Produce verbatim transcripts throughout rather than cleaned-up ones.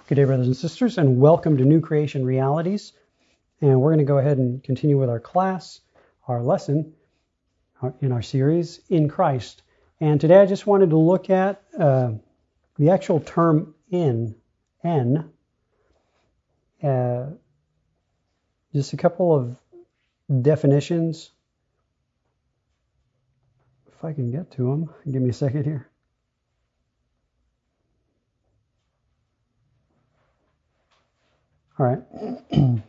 Good day, brothers and sisters, and welcome to New Creation Realities. And we're going to go ahead and continue with our class, our lesson in our series, In Christ. And today I just wanted to look at uh, the actual term in, N, uh, just a couple of definitions. If I can get to them, give me a second here. All right.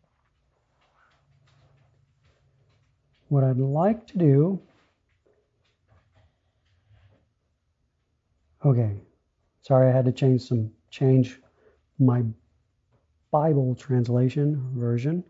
What I'd like to do, okay, sorry I had to change some, change my Bible translation version.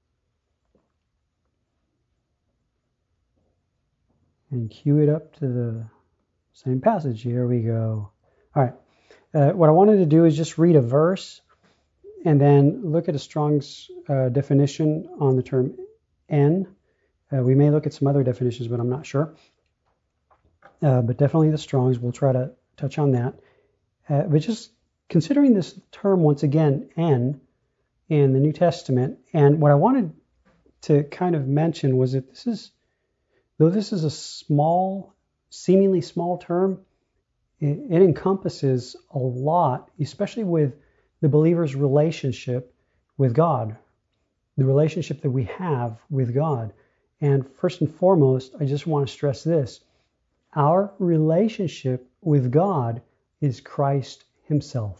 And cue it up to the same passage. Here we go. All right. Uh, what I wanted to do is just read a verse and then look at a Strong's uh, definition on the term N. Uh, we may look at some other definitions, but I'm not sure. Uh, but definitely the Strong's. We'll try to touch on that. Uh, but just considering this term once again, N, in the New Testament, and what I wanted to kind of mention was that this is, though this is a small, seemingly small term, it, it encompasses a lot, especially with the believer's relationship with God, the relationship that we have with God. And first and foremost, I just want to stress this. Our relationship with God is Christ Himself.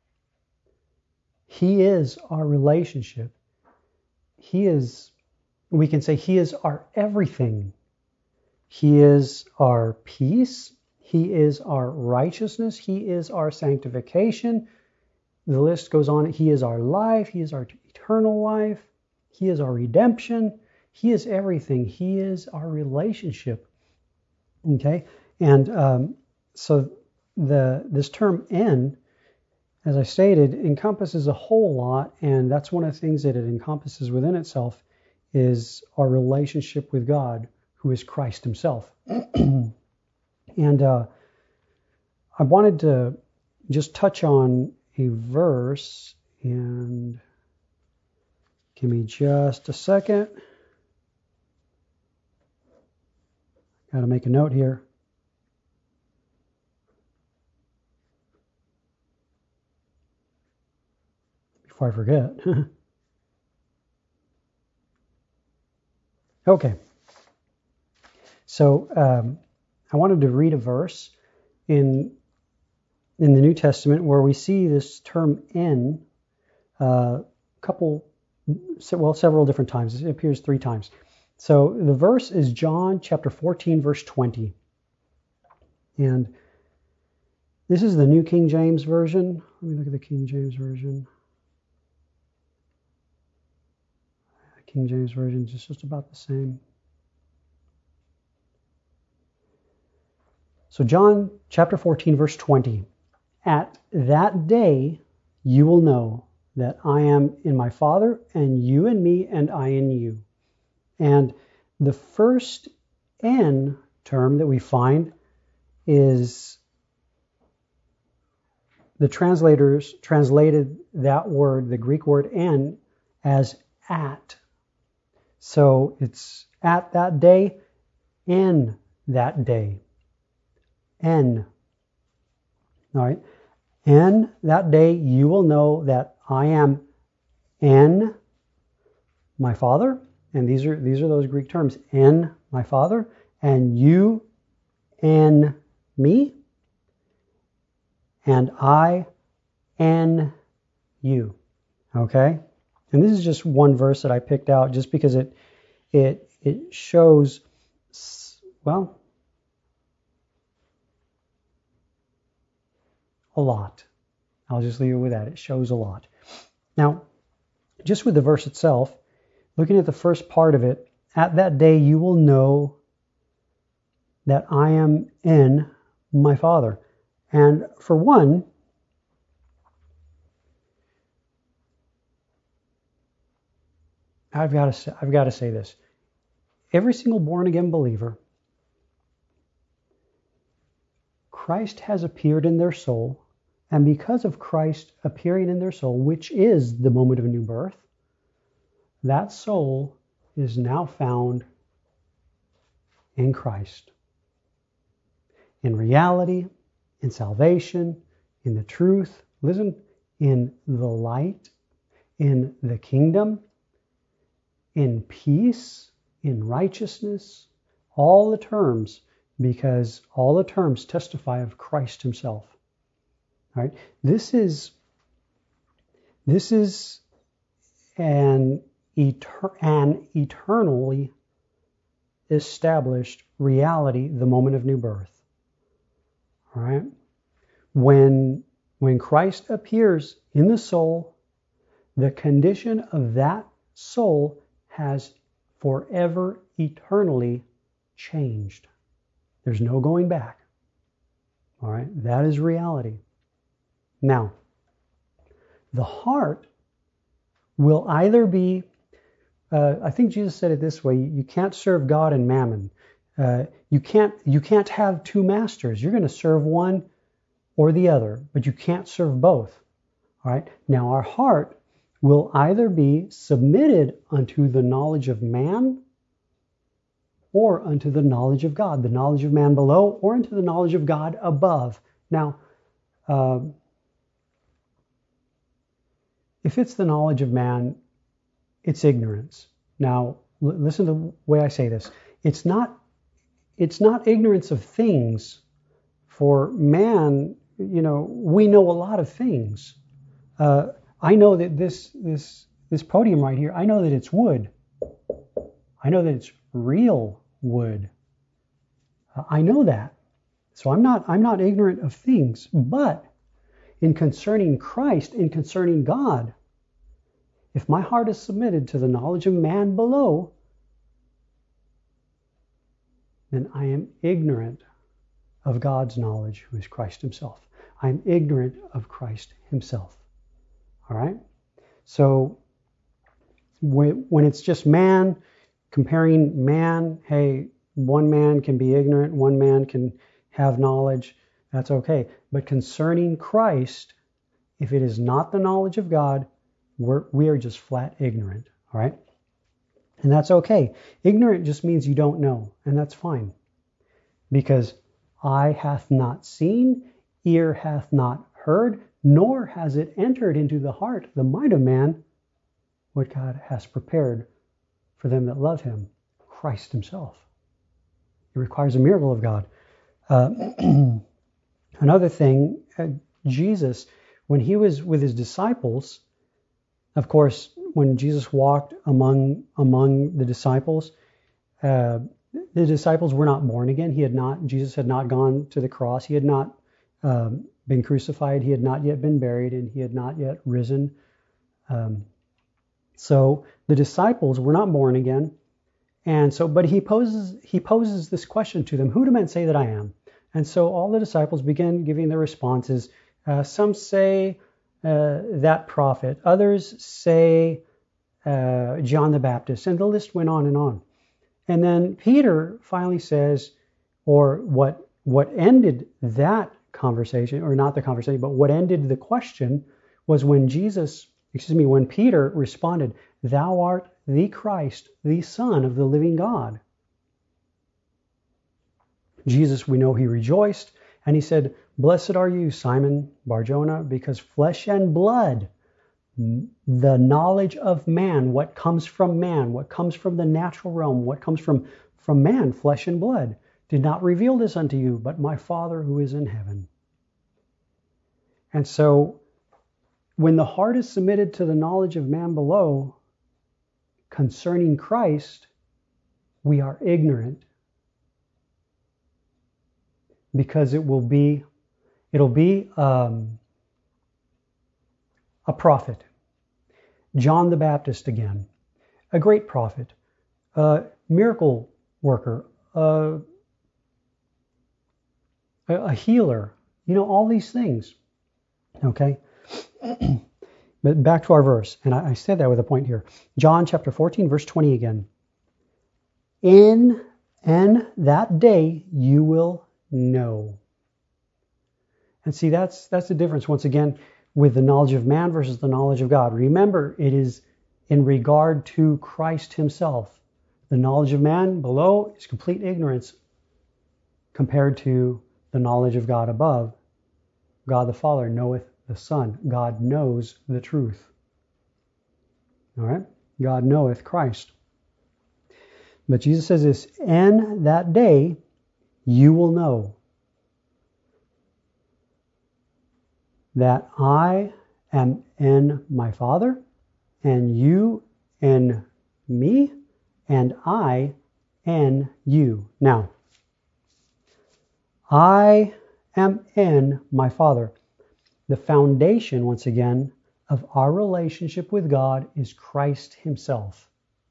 He is our relationship. He is, we can say He is our everything. He is our peace. He is our righteousness. He is our sanctification. The list goes on. He is our life. He is our eternal life. He is our redemption. He is everything. He is our relationship. Okay? And um, so the this term N, as I stated, encompasses a whole lot, and that's one of the things that it encompasses within itself is our relationship with God, who is Christ Himself. And uh, I wanted to just touch on a verse, and give me just a second. Got to make a note here. Before I forget. Okay. So um, I wanted to read a verse in in the New Testament where we see this term N a uh, couple, well, several different times. It appears three times. So the verse is John chapter fourteen, verse twenty. And this is the New King James Version. Let me look at the King James Version. The King James Version is just about the same. So John chapter fourteen, verse twenty. At that day you will know that I am in my Father, and you in me, and I in you. And the first N term that we find is the translators translated that word, the Greek word N, as at. So it's at that day, in that day. N. All right. And that day you will know that I am in my Father, and these are these are those Greek terms, in my Father, and you in me, and I in you. Okay? And this is just one verse that I picked out just because it it it shows, well, a lot. I'll just leave it with that. It shows a lot. Now, just with the verse itself, looking at the first part of it, at that day you will know that I am in my Father. And for one, I've got to say, I've got to say this. Every single born again believer, Christ has appeared in their soul And because of Christ appearing in their soul, which is the moment of new birth, that soul is now found in Christ. In reality, in salvation, in the truth, listen, in the light, in the kingdom, in peace, in righteousness, all the terms, because all the terms testify of Christ himself. All right? This is this is an, eter- an eternally established reality, the moment of new birth. All right? When when Christ appears in the soul, the condition of that soul has forever, eternally changed. There's no going back. All right? That is reality. Now, the heart will either be, uh, I think Jesus said it this way, you can't serve God and mammon. Uh, you can't you can't have two masters. You're going to serve one or the other, but you can't serve both. All right? Now, our heart will either be submitted unto the knowledge of man or unto the knowledge of God, the knowledge of man below or unto the knowledge of God above. Now, uh, if it's the knowledge of man, it's ignorance. Now, l- listen to the way I say this. It's not, it's not ignorance of things. For man, you know, we know a lot of things. Uh, I know that this, this, this podium right here, I know that it's wood. I know that it's real wood. Uh, I know that. So I'm not, I'm not ignorant of things, but in concerning Christ, in concerning God, if my heart is submitted to the knowledge of man below, then I am ignorant of God's knowledge, who is Christ himself. I am ignorant of Christ himself. All right? So when it's just man, comparing man, hey, one man can be ignorant, one man can have knowledge, that's okay. But concerning Christ, if it is not the knowledge of God, we're, we are just flat ignorant, all right? And that's okay. Ignorant just means you don't know, and that's fine. Because eye hath not seen, ear hath not heard, nor has it entered into the heart, the mind of man, what God has prepared for them that love him, Christ himself. It requires a miracle of God. Uh, another thing, uh, Jesus, when he was with his disciples, of course, when Jesus walked among among the disciples, uh, the disciples were not born again. He had not. Jesus had not gone to the cross. He had not um, been crucified. He had not yet been buried, and he had not yet risen. Um, so the disciples were not born again, and so. But he poses he poses this question to them: "Who do men say that I am?" And so all the disciples begin giving their responses. Uh, some say uh, that prophet. Others say uh, John the Baptist. And the list went on and on. And then Peter finally says, or what what ended that conversation, or not the conversation, but what ended the question was when Jesus, excuse me, when Peter responded, "Thou art the Christ, the Son of the living God." Jesus, we know he rejoiced, and he said, "Blessed are you, Simon Bar-Jonah, because flesh and blood, the knowledge of man, what comes from man, what comes from the natural realm, what comes from, from man, flesh and blood, did not reveal this unto you, but my Father who is in heaven." And so, when the heart is submitted to the knowledge of man below, concerning Christ, we are ignorant. Because it will be, it'll be um, a prophet. John the Baptist again, a great prophet, a miracle worker, a, a healer, you know, all these things. Okay? But back to our verse, and I, I said that with a point here. John chapter fourteen, verse twenty again. In and that day you will know And see, that's that's the difference, once again, with the knowledge of man versus the knowledge of God. Remember, it is in regard to Christ himself. The knowledge of man below is complete ignorance compared to the knowledge of God above. God the Father knoweth the Son. God knows the truth. All right? God knoweth Christ. But Jesus says this, "And that day you will know that I am in my Father, and you in me, and I in you." Now, I am in my Father. The foundation, once again, of our relationship with God is Christ himself.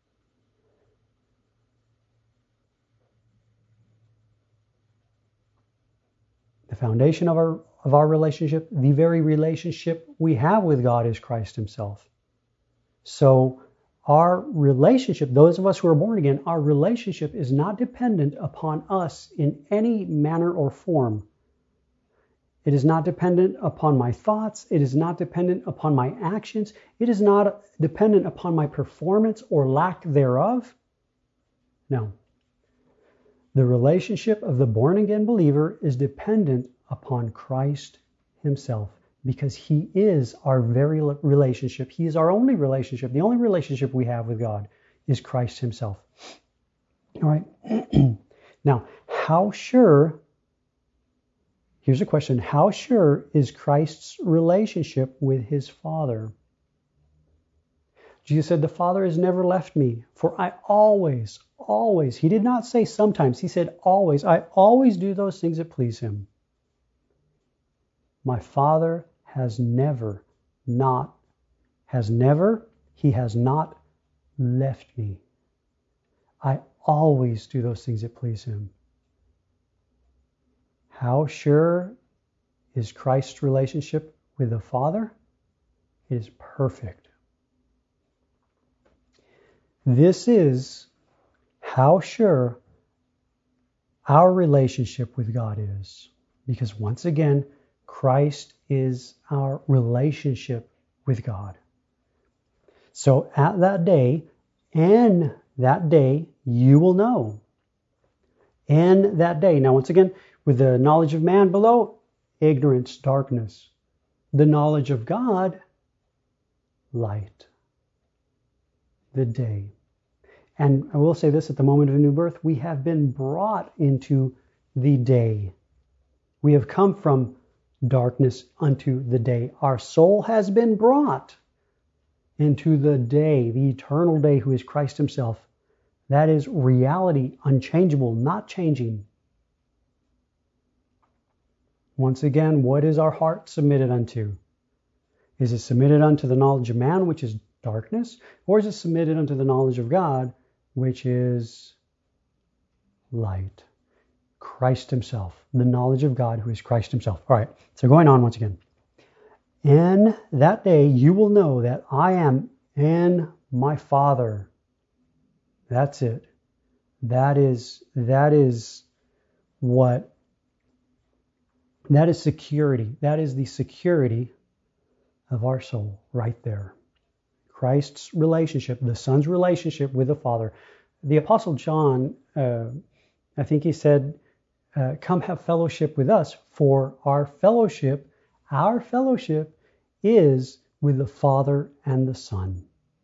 The foundation of our of our relationship, the very relationship we have with God, is Christ himself. So our relationship, those of us who are born again, our relationship is not dependent upon us in any manner or form. It is not dependent upon my thoughts. It is not dependent upon my actions. It is not dependent upon my performance or lack thereof. No. The relationship of the born again believer is dependent upon Christ himself, because he is our very relationship. He is our only relationship. The only relationship we have with God is Christ himself. All right. Now, how sure, here's a question, how sure is Christ's relationship with his Father? Jesus said, "The Father has never left me, for I always, always," he did not say sometimes, he said always, "I always do those things that please him." My Father has never not, has never, he has not left me. I always do those things that please him. How sure is Christ's relationship with the Father? It is perfect. This is how sure our relationship with God is. Because once again, Christ is our relationship with God. So at that day, and that day, you will know. And that day. Now, once again, with the knowledge of man below, ignorance, darkness. The knowledge of God, light. The day. And I will say this, at the moment of new birth, we have been brought into the day. We have come from darkness unto the day. Our soul has been brought into the day, the eternal day, who is Christ himself. That is reality, unchangeable, not changing. Once again, what is our heart submitted unto? Is it submitted unto the knowledge of man, which is darkness, or is it submitted unto the knowledge of God, which is light? Christ himself, the knowledge of God, who is Christ himself. All right, so going on once again. In that day you will know that I am in my Father. That's it. That is, that is what, that is security. That is the security of our soul right there. Christ's relationship, the Son's relationship with the Father. The Apostle John, uh, I think he said, uh, come have fellowship with us, for our fellowship, our fellowship is with the Father and the Son.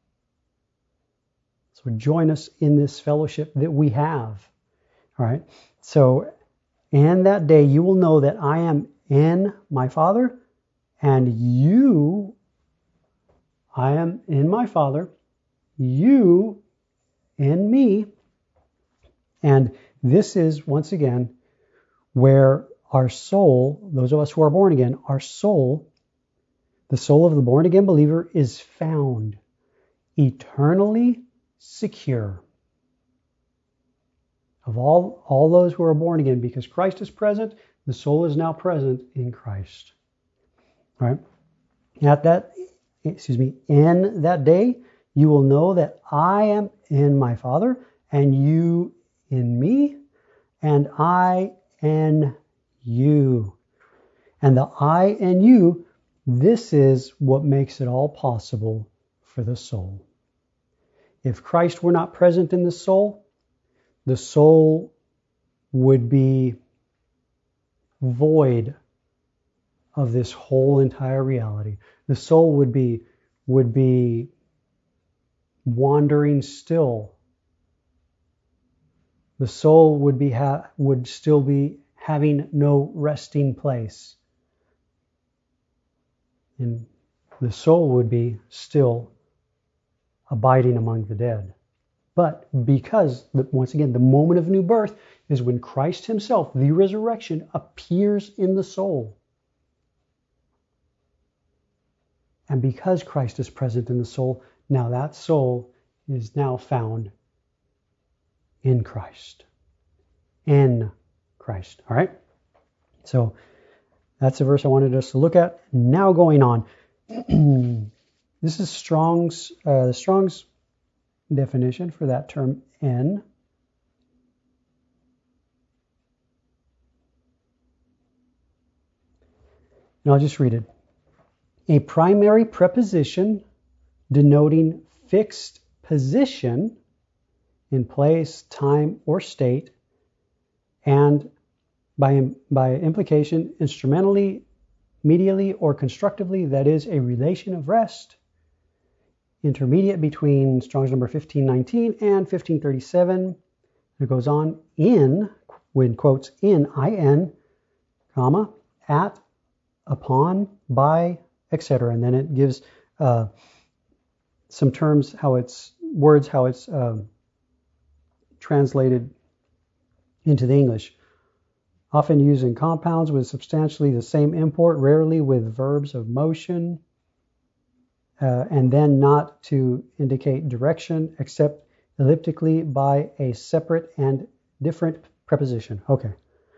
So join us in this fellowship that we have. All right. So, and that day you will know that I am in my Father, and you, I am in my Father, you in me. And this is, once again, where our soul, those of us who are born again, our soul, the soul of the born again believer, is found eternally secure. Of all, all those who are born again, because Christ is present, the soul is now present in Christ. All right. At that, excuse me, in that day, you will know that I am in my Father, and you in me, and I in you. And the I and you, this is what makes it all possible for the soul. If Christ were not present in the soul, the soul would be void of this whole entire reality. The soul would be would be wandering still. The soul would be ha- would still be having no resting place. And the soul would be still abiding among the dead. But because, once again, the moment of new birth is when Christ himself, the resurrection, appears in the soul. And because Christ is present in the soul, now that soul is now found in Christ. In Christ. All right? So that's a verse I wanted us to look at. Now going on. This is Strong's, uh, Strong's definition for that term in. And I'll just read it. A primary preposition denoting fixed position in place, time, or state, and by, by implication, instrumentally, medially, or constructively, that is a relation of rest, intermediate between Strong's number fifteen nineteen and fifteen thirty-seven. It goes on in, when quotes in, in, comma, at, upon, by, et cetera. And then it gives uh, some terms, how it's, words, how it's uh, translated into the English. Often used in compounds with substantially the same import, rarely with verbs of motion, uh, and then not to indicate direction except elliptically by a separate and different preposition. Okay.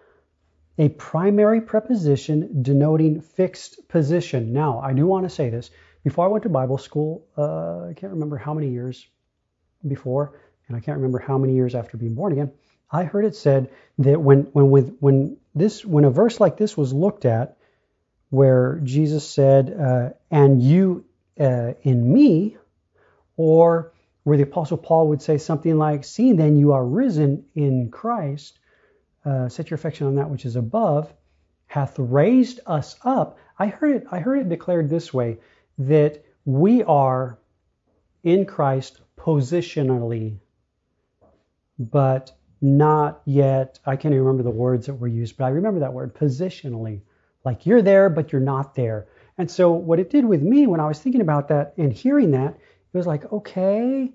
A primary preposition denoting fixed position. Now, I do want to say this. Before I went to Bible school, uh, I can't remember how many years before, and I can't remember how many years after being born again, I heard it said that when when with when this when a verse like this was looked at, where Jesus said, uh, "And you uh, in me," or where the Apostle Paul would say something like, "See, then you are risen in Christ. Uh, set your affection on that which is above, hath raised us up." I heard it. I heard it declared this way: that we are in Christ positionally, but not yet. I can't even remember the words that were used, but I remember that word, positionally. Like you're there, but you're not there. And so what it did with me when I was thinking about that and hearing that, it was like, okay,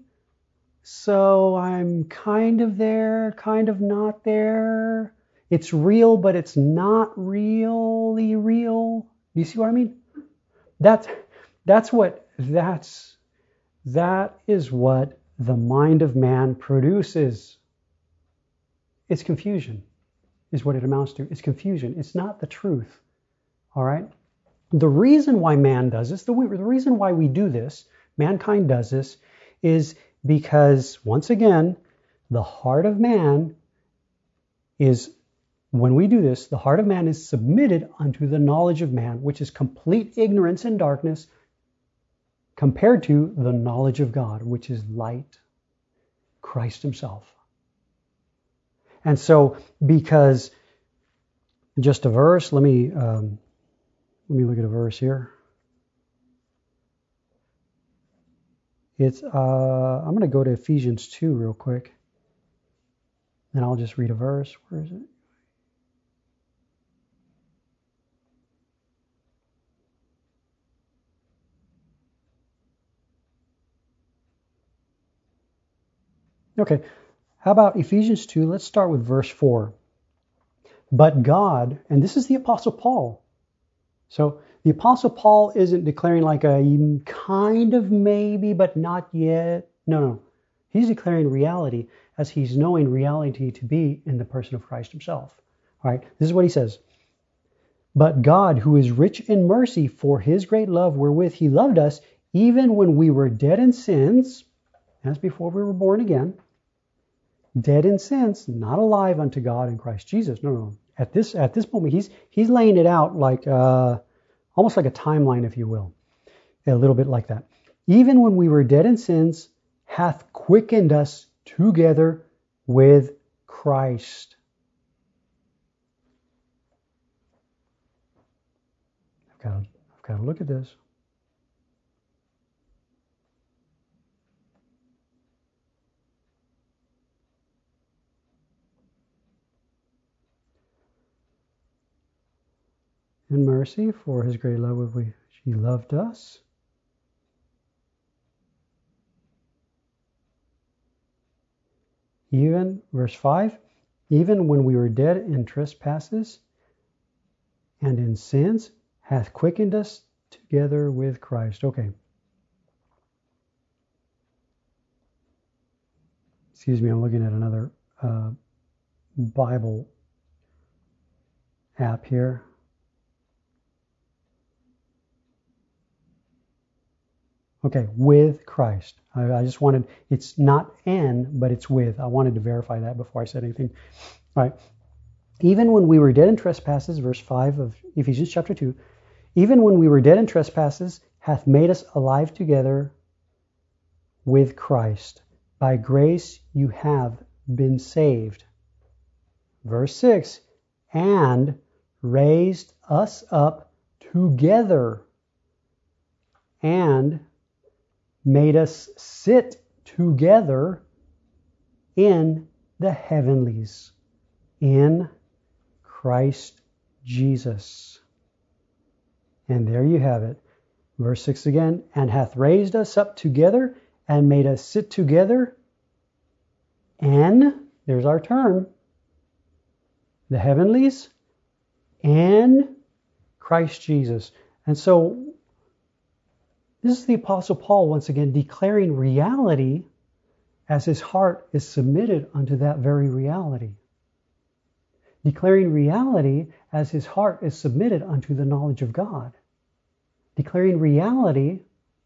so I'm kind of there, kind of not there. It's real, but it's not really real. Do you see what I mean? That's, that's what, that's, that is what the mind of man produces. It's confusion, is what it amounts to. It's confusion. It's not the truth. All right? The reason why man does this, the, the reason why we do this, mankind does this, is because, once again, the heart of man is, when we do this, the heart of man is submitted unto the knowledge of man, which is complete ignorance and darkness, compared to the knowledge of God, which is light, Christ himself. And so, because, just a verse, let me um, let me look at a verse here. It's uh, I'm going to go to Ephesians two real quick, and I'll just read a verse. Where is it? Okay. How about Ephesians two? Let's start with verse four. But God, and this is the Apostle Paul. So the Apostle Paul isn't declaring like a kind of maybe, but not yet. No, no. He's declaring reality as he's knowing reality to be in the person of Christ himself. All right. This is what he says. But God, who is rich in mercy for his great love wherewith he loved us, even when we were dead in sins, as before we were born again, dead in sins, not alive unto God in Christ Jesus. No, no. At this at this moment, he's he's laying it out like uh, almost like a timeline, if you will, a little bit like that. Even when we were dead in sins, hath quickened us together with Christ. I've got to, I've got to look at this. In mercy, for his great love with which he loved us. Even, verse five, even when we were dead in trespasses and in sins, hath quickened us together with Christ. Okay. Excuse me, I'm looking at another uh, Bible app here. Okay, with Christ. I, I just wanted, it's not and, but it's with. I wanted to verify that before I said anything. All right. Even when we were dead in trespasses, verse five of Ephesians chapter two, even when we were dead in trespasses, hath made us alive together with Christ. By grace you have been saved. Verse six, and raised us up together and made us sit together in the heavenlies, in Christ Jesus. And there you have it. Verse six again, and hath raised us up together and made us sit together, and, there's our term, the heavenlies, and Christ Jesus. And so, this is the Apostle Paul once again declaring reality as his heart is submitted unto that very reality. Declaring reality as his heart is submitted unto the knowledge of God. Declaring reality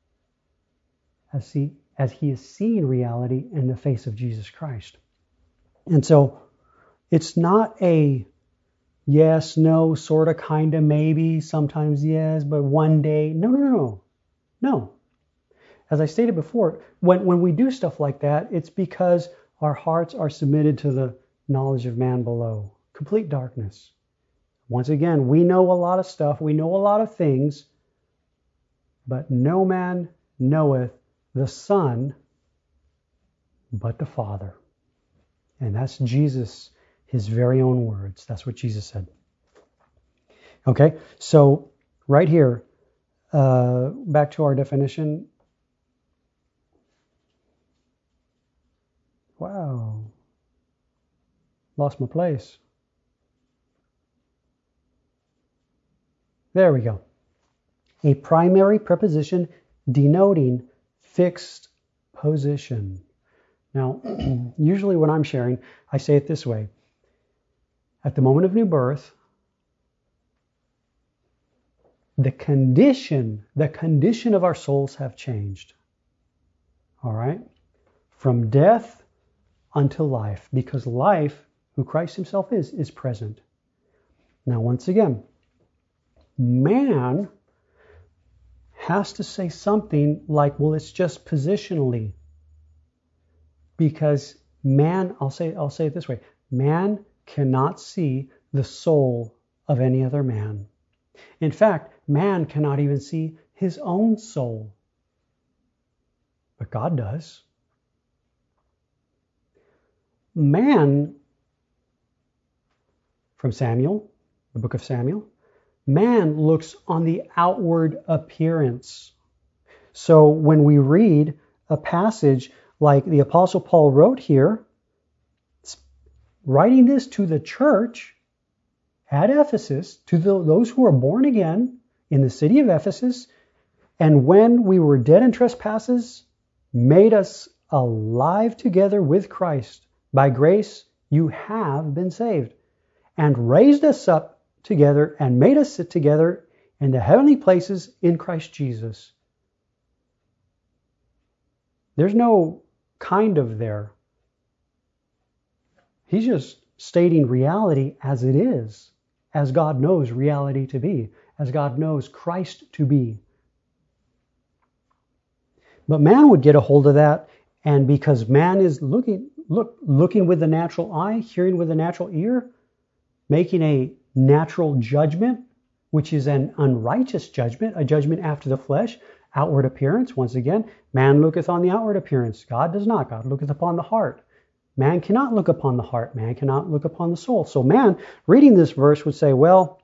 as he, as he is seeing reality in the face of Jesus Christ. And so it's not a yes, no, sort of, kind of, maybe, sometimes yes, but one day. No, no, no, no. No. As I stated before, when, when we do stuff like that, it's because our hearts are submitted to the knowledge of man below. Complete darkness. Once again, we know a lot of stuff. We know a lot of things. But no man knoweth the Son but the Father. And that's Jesus, his very own words. That's what Jesus said. Okay, so right here, Uh, back to our definition. Wow. Lost my place. There we go. A primary preposition denoting fixed position. Now, usually when I'm sharing, I say it this way. At the moment of new birth, the condition, the condition of our souls have changed. All right? From death unto life, because life, who Christ himself is, is present. Now, once again, man has to say something like, well, it's just positionally. Because man, I'll say, I'll say it this way, man cannot see the soul of any other man. In fact, man cannot even see his own soul. But God does. Man, from Samuel, the book of Samuel, man looks on the outward appearance. So when we read a passage like the Apostle Paul wrote here, writing this to the church at Ephesus, to the, those who are born again in the city of Ephesus, and when we were dead in trespasses, made us alive together with Christ. By grace you have been saved, and raised us up together and made us sit together in the heavenly places in Christ Jesus. There's no kind of there. He's just stating reality as it is, as God knows reality to be, as God knows Christ to be. But man would get a hold of that, and because man is looking, look, looking with the natural eye, hearing with the natural ear, making a natural judgment, which is an unrighteous judgment, a judgment after the flesh, outward appearance. Once again, man looketh on the outward appearance. God does not. God looketh upon the heart. Man cannot look upon the heart. Man cannot look upon the soul. So man, reading this verse, would say, well,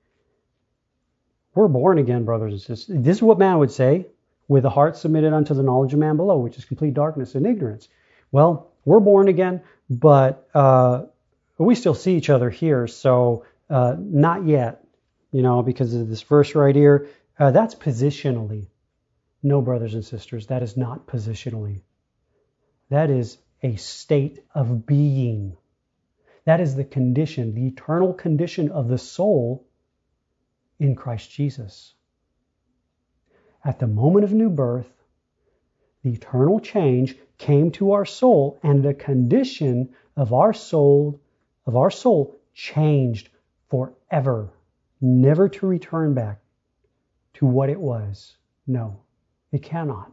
we're born again, brothers and sisters. This is what man would say, with the heart submitted unto the knowledge of man below, which is complete darkness and ignorance. Well, we're born again, but uh, we still see each other here, so uh, not yet, you know, because of this verse right here. Uh, that's positionally. No, brothers and sisters, that is not positionally. That is a state of being. That is the condition, the eternal condition of the soul in Christ Jesus. At the moment of new birth, the eternal change came to our soul, and the condition of our soul, of our soul changed forever, never to return back to what it was. No, it cannot.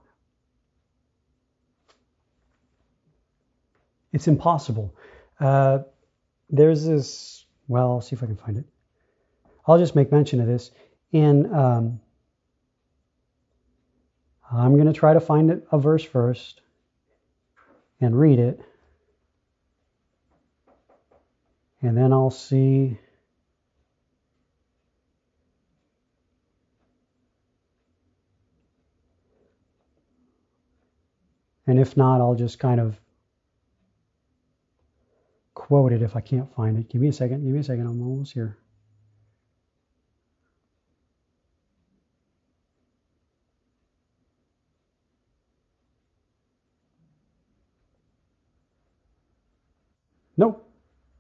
It's impossible. Uh, there's this, well, I'll see if I can find it. I'll just make mention of this. In, um, I'm going to try to find it, a verse first and read it. And then I'll see. And if not, I'll just kind of quote it if I can't find it. Give me a second. Give me a second. I'm almost here. Nope.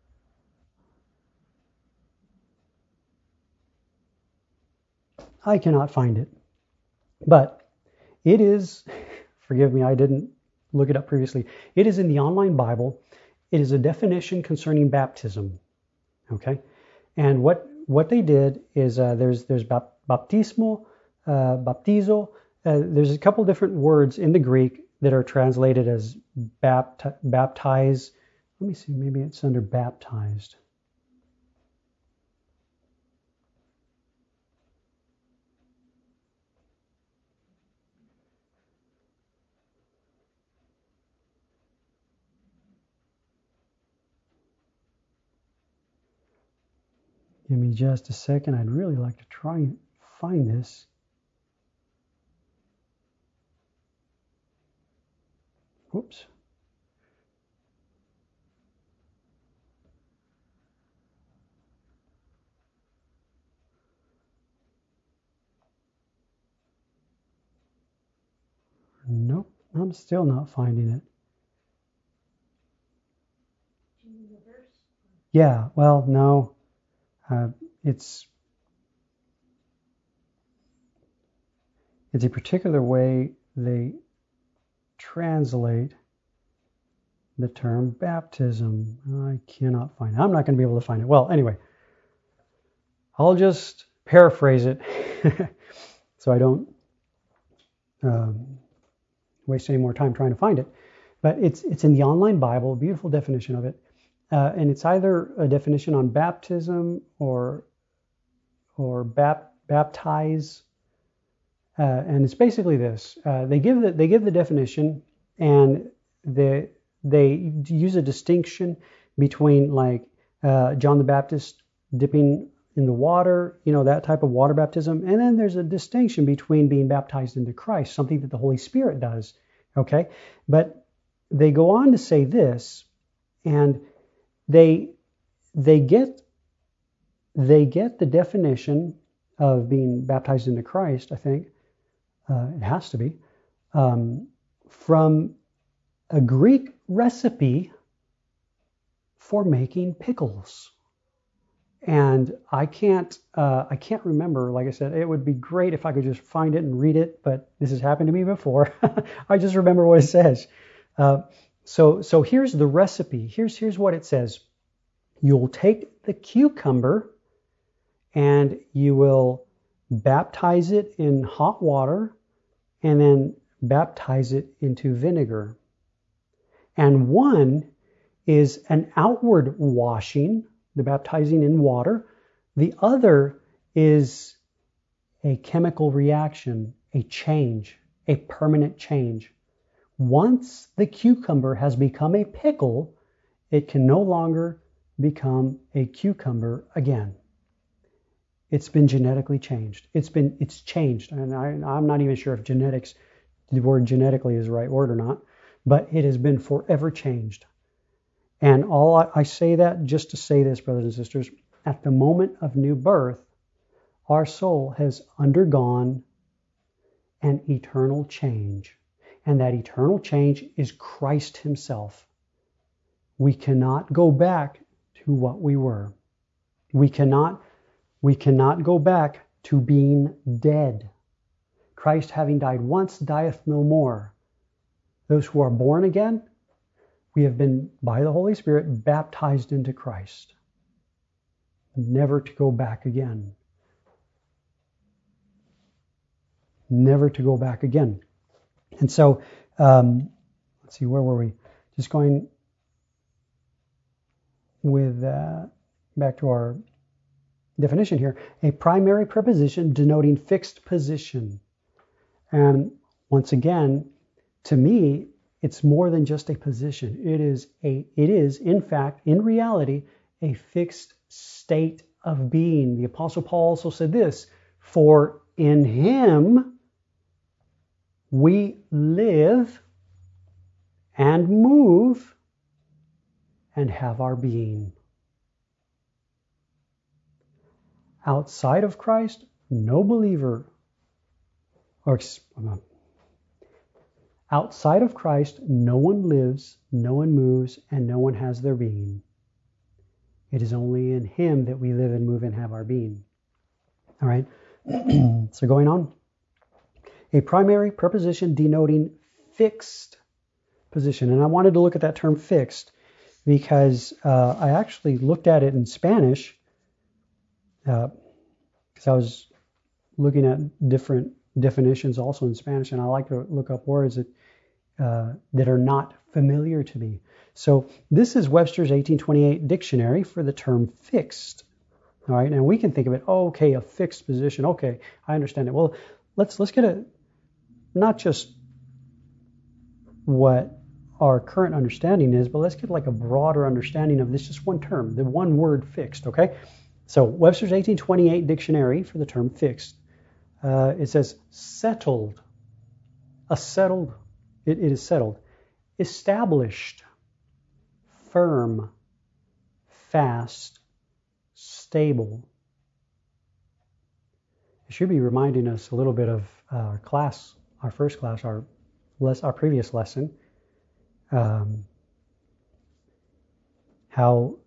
I cannot find it. But it is, forgive me, I didn't look it up previously. It is in the online Bible. It is a definition concerning baptism. Okay? And what what they did is uh, there's there's baptismo, uh, baptizo. Uh, there's a couple different words in the Greek that are translated as bapt- baptize. Let me see, maybe it's under baptized. Give me just a second. I'd really like to try and find this. Whoops. Nope, I'm still not finding it. Yeah, well, no. Uh, it's it's a particular way they translate the term baptism. I cannot find it. I'm not going to be able to find it. Well, anyway, I'll just paraphrase it so I don't um, waste any more time trying to find it. But it's it's in the online Bible, a beautiful definition of it. Uh, and it's either a definition on baptism or or bap, baptize, uh, and it's basically this: uh, they give the they give the definition, and they they use a distinction between like uh, John the Baptist dipping in the water, you know, that type of water baptism, and then there's a distinction between being baptized into Christ, something that the Holy Spirit does. Okay, but they go on to say this, and They they get they get the definition of being baptized into Christ. I think uh, it has to be um, from a Greek recipe for making pickles. And I can't uh, I can't remember. Like I said, it would be great if I could just find it and read it. But this has happened to me before. I just remember what it says. Uh, So, so here's the recipe. Here's, here's what it says. You'll take the cucumber and you will baptize it in hot water and then baptize it into vinegar. And one is an outward washing, the baptizing in water. The other is a chemical reaction, a change, a permanent change. Once the cucumber has become a pickle, it can no longer become a cucumber again. It's been genetically changed. It's been, it's changed. And I, I'm not even sure if genetics, the word genetically is the right word or not, but it has been forever changed. And all I, I say that just to say this, brothers and sisters, at the moment of new birth, our soul has undergone an eternal change. And that eternal change is Christ himself. We cannot go back to what we were. We cannot, we cannot go back to being dead. Christ, having died once, dieth no more. Those who are born again, we have been, by the Holy Spirit, baptized into Christ. Never to go back again. Never to go back again. And so, um, let's see, where were we? Just going with, uh, back to our definition here. A primary preposition denoting fixed position. And once again, to me, it's more than just a position. It is a, it is, in fact, in reality, a fixed state of being. The Apostle Paul also said this, for in him we live and move and have our being. Outside of Christ, no believer, or outside of Christ, no one lives, no one moves, and no one has their being. It is only in him that we live and move and have our being. All right, so going on. A primary preposition denoting fixed position. And I wanted to look at that term fixed because uh, I actually looked at it in Spanish because uh, I was looking at different definitions also in Spanish, and I like to look up words that, uh, that are not familiar to me. So this is Webster's eighteen twenty-eight dictionary for the term fixed. All right, and we can think of it, oh, okay, a fixed position. Okay, I understand it. Well, let's let's get a not just what our current understanding is, but let's get like a broader understanding of this just one term, the one word fixed, okay? So Webster's eighteen twenty-eight dictionary for the term fixed, uh, it says settled, a settled, it, it is settled, established, firm, fast, stable. It should be reminding us a little bit of uh, our class, our first class, our less, our previous lesson, um, how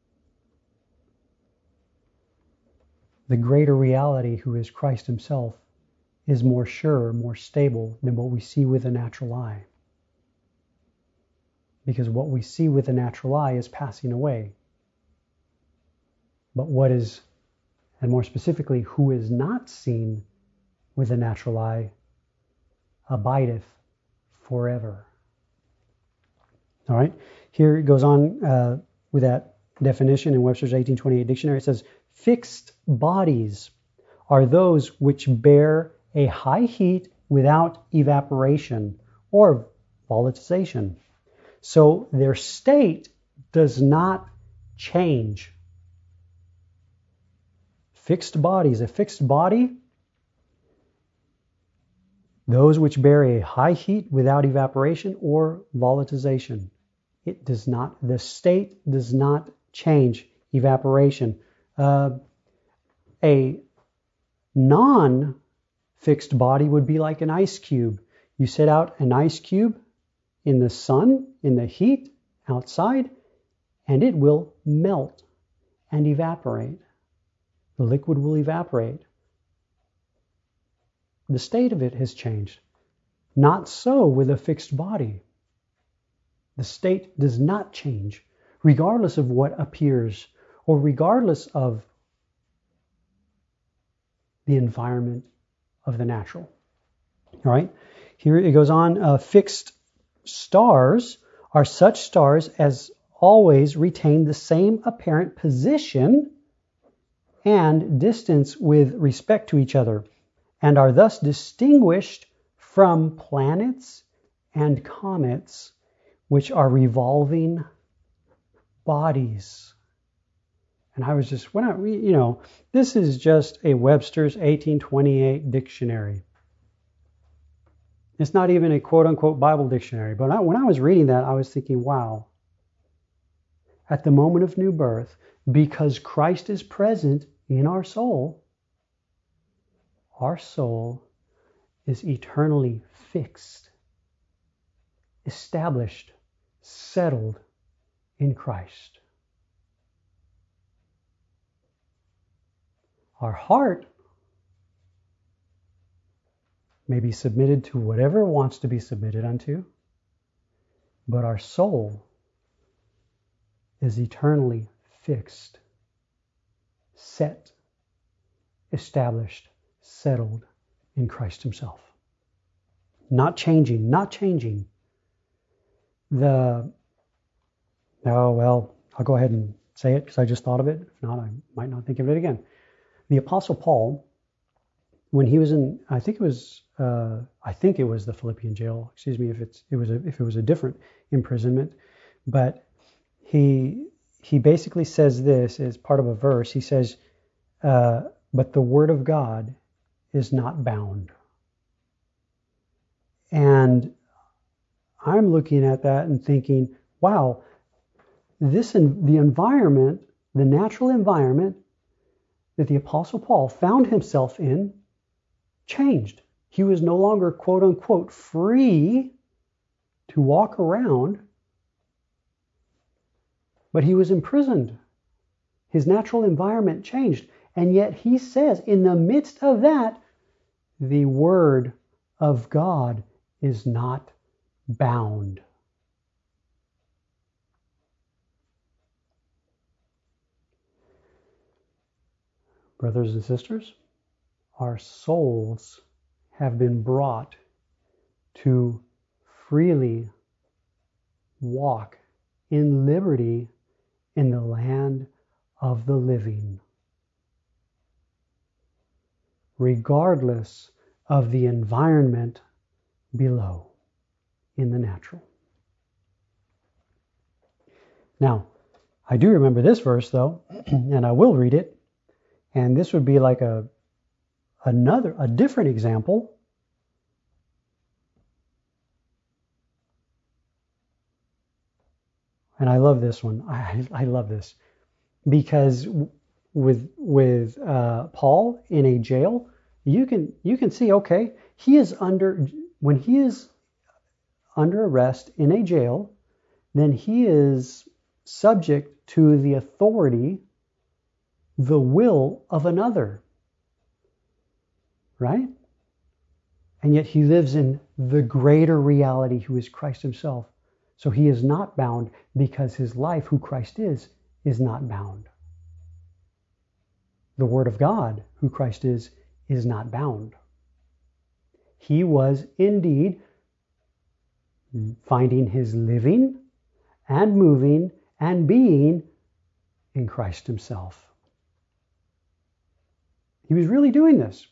the greater reality, who is Christ himself, is more sure, more stable than what we see with the natural eye. Because what we see with the natural eye is passing away. But what is, and more specifically, who is not seen with the natural eye, abideth forever. All right, here it goes on uh, with that definition in Webster's eighteen twenty-eight dictionary. It says, fixed bodies are those which bear a high heat without evaporation or volatilization. So their state does not change. Fixed bodies, a fixed body, those which bear a high heat without evaporation or volatilization. It does not, the state does not change. Evaporation. Uh, a non-fixed body would be like an ice cube. You set out an ice cube in the sun, in the heat, outside, and it will melt and evaporate. The liquid will evaporate. The state of it has changed. Not so with a fixed body. The state does not change. regardless of what appears, or regardless of the environment of the natural. All right, here it goes on. Uh, fixed stars are such stars as always retain the same apparent position and distance with respect to each other, and are thus distinguished from planets and comets, which are revolving bodies. And I was just, when I, you know, this is just a Webster's eighteen twenty-eight dictionary. It's not even a quote-unquote Bible dictionary. But I, when I was reading that, I was thinking, wow. At the moment of new birth, because Christ is present in our soul, our soul is eternally fixed, established, settled in Christ. Our heart may be submitted to whatever it wants to be submitted unto, but our soul is eternally fixed, set, established, settled in Christ Himself. Not changing, not changing. The, oh, well, I'll go ahead and say it because I just thought of it. If not, I might not think of it again. The Apostle Paul, when he was in, I think it was, uh, I think it was the Philippian jail. Excuse me if it's, it was a, if it was a different imprisonment, but he he basically says this as part of a verse. He says, uh, "But the word of God is not bound." And I'm looking at that and thinking, wow, this in, the environment, the natural environment that the Apostle Paul found himself in, changed. He was no longer, quote unquote, free to walk around, but he was imprisoned. His natural environment changed. And yet he says, in the midst of that, the word of God is not bound. Brothers and sisters, our souls have been brought to freely walk in liberty in the land of the living, regardless of the environment below in the natural. Now, I do remember this verse though, and I will read it. And this would be like a another, a different example. And I love this one. I, I love this because with with uh, Paul in a jail, you can you can see, okay, he is under when he is under arrest in a jail, then he is subject to the authority, the will of another, right? And yet he lives in the greater reality who is Christ Himself. So he is not bound because his life, who Christ is, is not bound. The Word of God, who Christ is, is not bound. He was indeed finding his living and moving and being in Christ Himself. He was really doing this.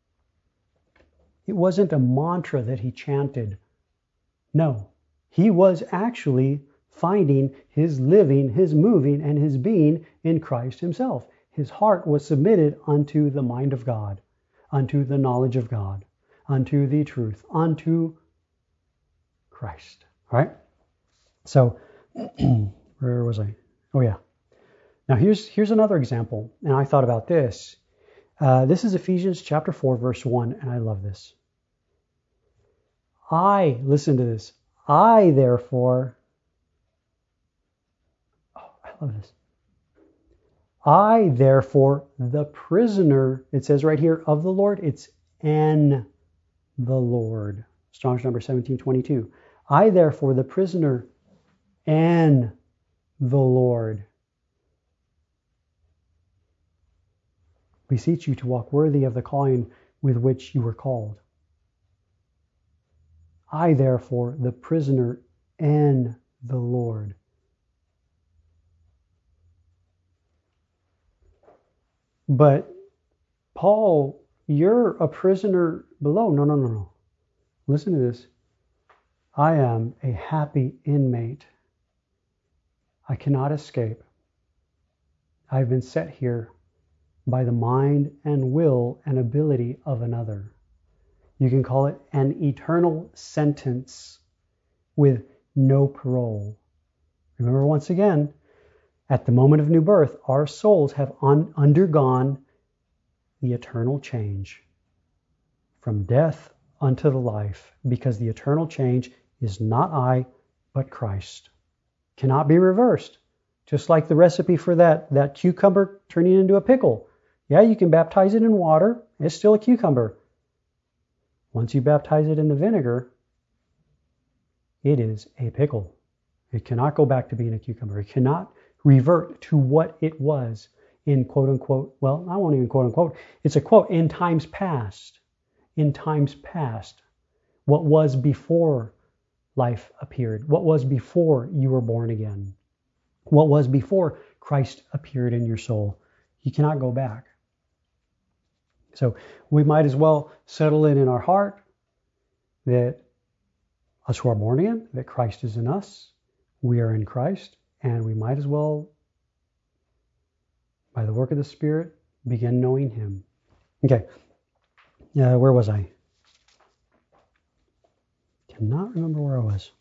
It wasn't a mantra that he chanted. No, he was actually finding his living, his moving, and his being in Christ Himself. His heart was submitted unto the mind of God, unto the knowledge of God, unto the truth, unto Christ. All right? So, where was I? Oh, yeah. Now, here's, here's another example, and I thought about this. Uh, this is Ephesians chapter four, verse one, and I love this. I, listen to this, I therefore, oh, I love this. I therefore, the prisoner, it says right here, of the Lord, it's an the Lord. Strong's number seventeen twenty-two. I therefore, the prisoner, and the Lord. Beseech you to walk worthy of the calling with which you were called. I, therefore, the prisoner and the Lord. But Paul, you're a prisoner below. No, no, no, no. Listen to this. I am a happy inmate. I cannot escape. I've been set here by the mind and will and ability of another. You can call it an eternal sentence with no parole. Remember, once again, at the moment of new birth, our souls have un- undergone the eternal change from death unto the life, because the eternal change is not I, but Christ. Cannot be reversed. Just like the recipe for that, that cucumber turning into a pickle. Yeah, you can baptize it in water. It's still a cucumber. Once you baptize it in the vinegar, it is a pickle. It cannot go back to being a cucumber. It cannot revert to what it was in quote unquote, well, I won't even quote unquote. It's a quote, in times past. In times past. What was before life appeared. What was before you were born again. What was before Christ appeared in your soul. You cannot go back. So we might as well settle it in our heart that us who are born again, that Christ is in us, we are in Christ, and we might as well, by the work of the Spirit, begin knowing Him. Okay, uh, where was I? Cannot remember where I was.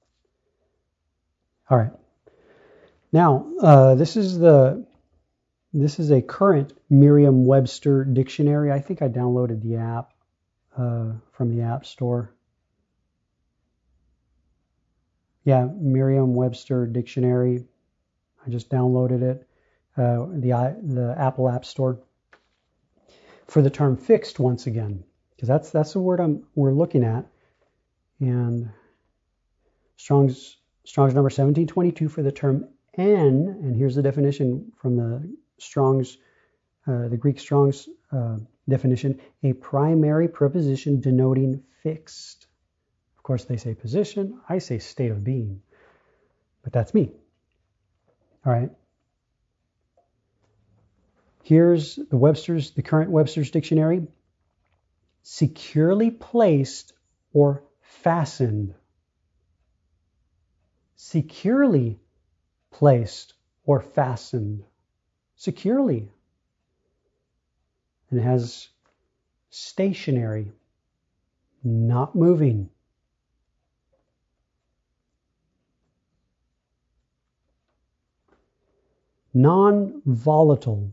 All right. Now, uh, this is the this is a current Merriam-Webster dictionary. I think I downloaded the app uh, from the App Store. Yeah, Merriam-Webster dictionary. I just downloaded it. Uh, the the Apple App Store. For the term fixed, once again, because that's that's the word I'm we're looking at. And Strong's Strong's number seventeen twenty-two for the term "n," and here's the definition from the Strong's, uh, the Greek Strong's uh, definition: a primary preposition denoting fixed. Of course, they say position. I say state of being, but that's me. All right. Here's the Webster's, the current Webster's dictionary: securely placed or fastened. Securely placed or fastened. Securely. And it has stationary, not moving. Non-volatile.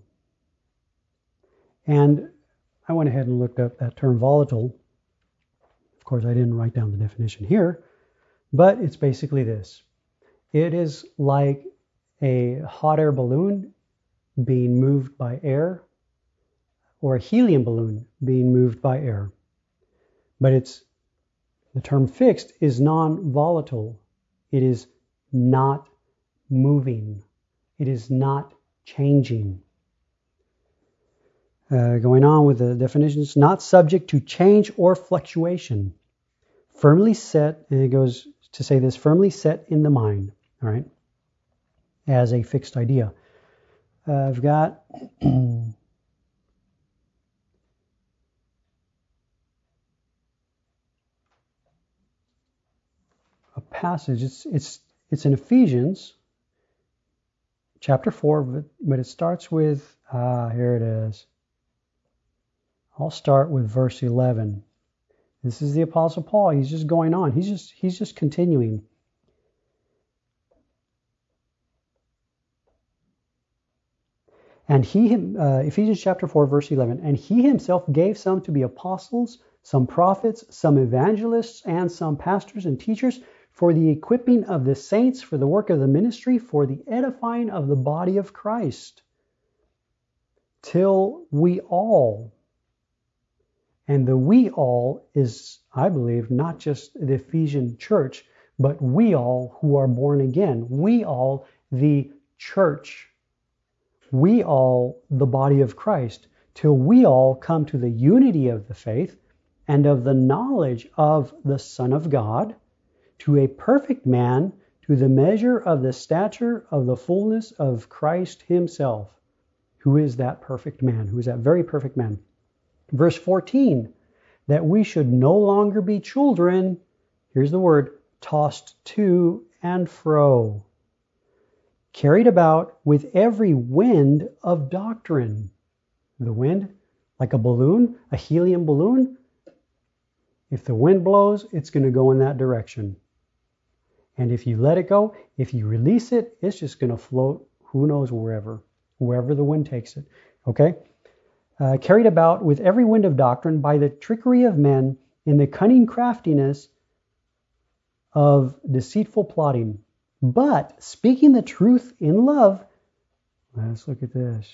And I went ahead and looked up that term volatile. Of course, I didn't write down the definition here, but it's basically this. It is like a hot air balloon being moved by air, or a helium balloon being moved by air. But it's the term fixed is non-volatile. It is not moving. It is not changing. Uh, going on with the definitions, not subject to change or fluctuation. Firmly set, and it goes to say this, firmly set in the mind, all right, as a fixed idea. Uh, I've got a passage. It's it's it's in Ephesians chapter four, but, but it starts with ah, here it is. I'll start with verse eleven. This is the Apostle Paul. He's just going on. He's just he's just continuing. And he, uh, Ephesians chapter four, verse eleven, and he himself gave some to be apostles, some prophets, some evangelists, and some pastors and teachers for the equipping of the saints, for the work of the ministry, for the edifying of the body of Christ, till we all, and the we all is, I believe, not just the Ephesian church, but we all who are born again. We all the church. We all, the body of Christ, till we all come to the unity of the faith and of the knowledge of the Son of God, to a perfect man, to the measure of the stature of the fullness of Christ himself. Who is that perfect man? Who is that very perfect man? Verse fourteen, that we should no longer be children, here's the word, tossed to and fro, carried about with every wind of doctrine. The wind, like a balloon, a helium balloon. If the wind blows, it's going to go in that direction. And if you let it go, if you release it, it's just going to float who knows wherever, wherever the wind takes it. Okay? Uh, carried about with every wind of doctrine by the trickery of men in the cunning craftiness of deceitful plotting. But speaking the truth in love, let's look at this.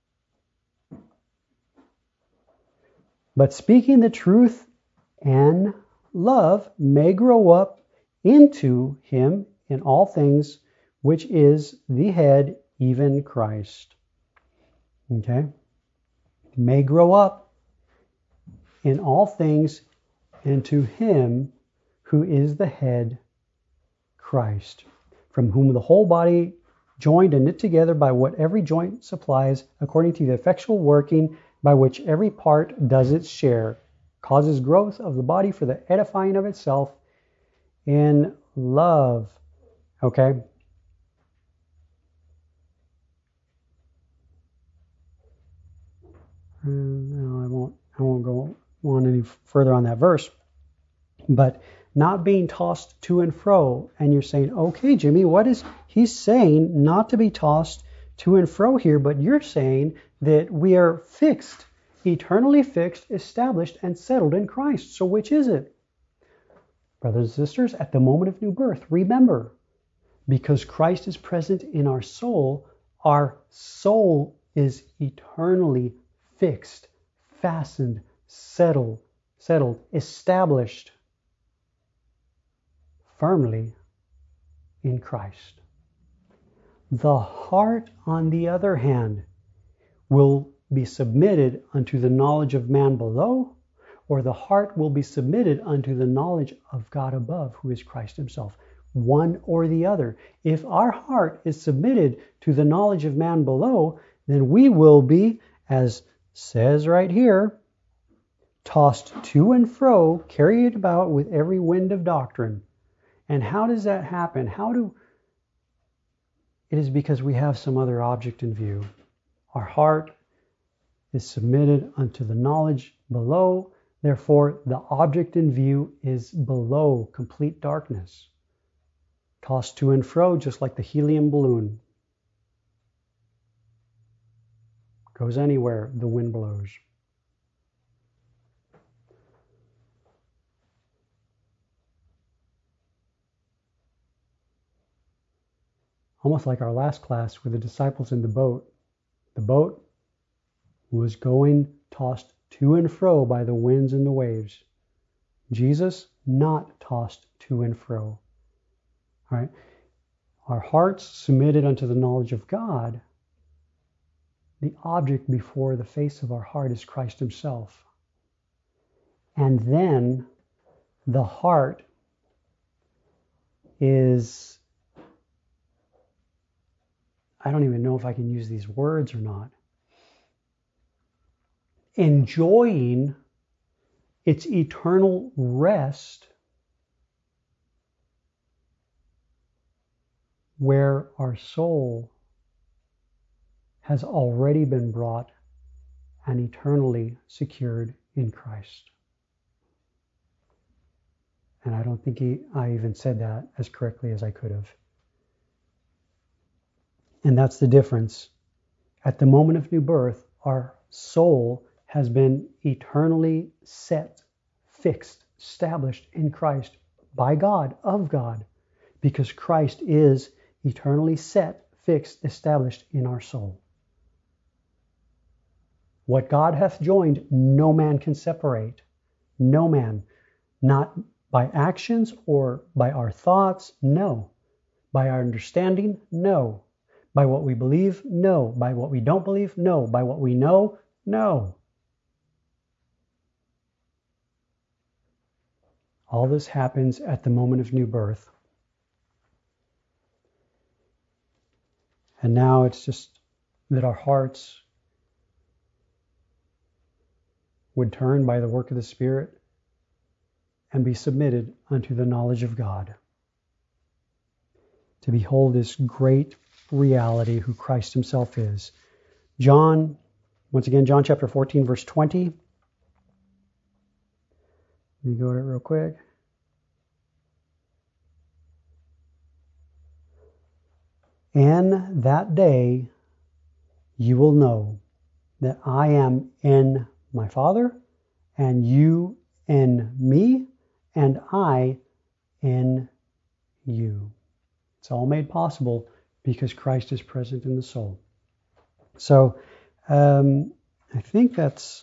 But speaking the truth and love may grow up into him in all things, which is the head, even Christ. Okay? May grow up in all things into him who is the head, Christ, from whom the whole body, joined and knit together by what every joint supplies, according to the effectual working by which every part does its share, causes growth of the body for the edifying of itself in love. Okay? No, I won't I won't go on any further on that verse. But not being tossed to and fro. And you're saying, okay, Jimmy, what is he's saying? Not to be tossed to and fro here, but you're saying that we are fixed, eternally fixed, established, and settled in Christ. So which is it? Brothers and sisters, at the moment of new birth, remember, because Christ is present in our soul, our soul is eternally fixed, fastened, settled, settled, established firmly in Christ. The heart, on the other hand, will be submitted unto the knowledge of man below, or the heart will be submitted unto the knowledge of God above, who is Christ himself. One or the other. If our heart is submitted to the knowledge of man below, then we will be, as says right here, tossed to and fro, carried about with every wind of doctrine. And how does that happen? How do it is because we have some other object in view. Our heart is submitted unto the knowledge below. Therefore, the object in view is below complete darkness. Tossed to and fro, just like the helium balloon. Goes anywhere the wind blows. Almost like our last class with the disciples in the boat. The boat was going tossed to and fro by the winds and the waves. Jesus, not tossed to and fro. All right? Our hearts submitted unto the knowledge of God. The object before the face of our heart is Christ himself. And then the heart is, I don't even know if I can use these words or not, enjoying its eternal rest where our soul has already been brought and eternally secured in Christ. And I don't think he, I even said that as correctly as I could have. And that's the difference. At the moment of new birth, our soul has been eternally set, fixed, established in Christ by God, of God, because Christ is eternally set, fixed, established in our soul. What God hath joined, no man can separate. No man. Not by actions or by our thoughts, no. By our understanding, no. By what we believe? No. By what we don't believe? No. By what we know? No. All this happens at the moment of new birth. And now it's just that our hearts would turn by the work of the Spirit and be submitted unto the knowledge of God, to behold this great reality who Christ himself is. John, once again, John chapter fourteen, verse twenty. Let me go to it real quick. In that day you will know that I am in my Father, and you in me, and I in you. It's all made possible because Christ is present in the soul. So um, I think that's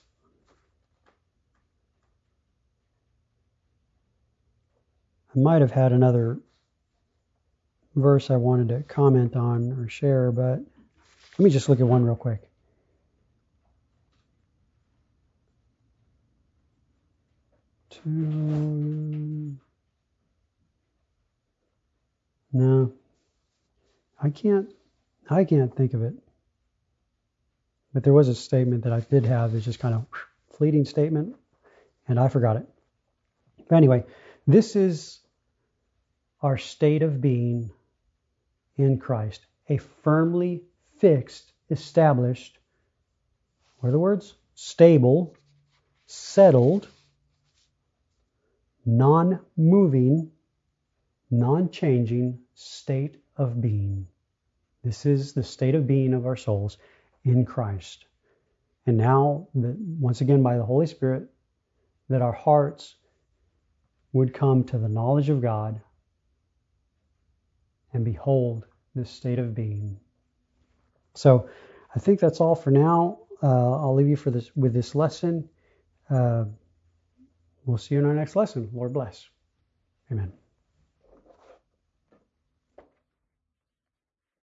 I might have had another verse I wanted to comment on or share, but let me just look at one real quick. Two. No, I can't. I can't think of it. But there was a statement that I did have. It's just kind of fleeting statement, and I forgot it. But anyway, this is our state of being in Christ, a firmly fixed, established, what are the words? Stable, settled, non-moving, non-changing state of being. This is the state of being of our souls in Christ. And now, that once again, by the Holy Spirit, that our hearts would come to the knowledge of God and behold this state of being. So I think that's all for now. Uh, I'll leave you for this with this lesson. Uh, we'll see you in our next lesson. Lord bless. Amen.